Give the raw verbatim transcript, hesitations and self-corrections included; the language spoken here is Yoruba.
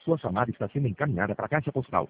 Sua chamada está sendo encaminhada para a caixa postal